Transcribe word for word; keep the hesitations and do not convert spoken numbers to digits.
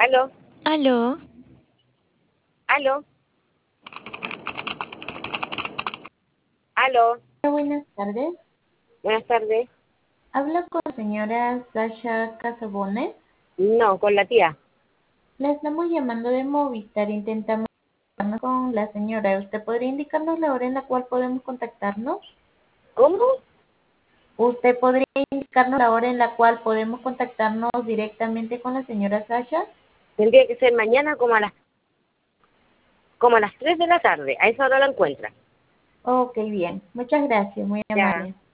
Aló, Aló, aló, aló. Hola, buenas tardes. Buenas tardes. Hablo con la señora Sasha Casabones. No, con la tía. La estamos llamando de Movistar. Intentamos hablar con la señora. ¿Usted podría indicarnos la hora en la cual podemos contactarnos? ¿Cómo? ¿Usted podría indicarnos la hora en la cual podemos contactarnos directamente con la señora Sasha? Tendría que ser mañana como a las como a las tres de la tarde. A esa hora la encuentra. Ok, bien. Muchas gracias. Muy Ya. amable.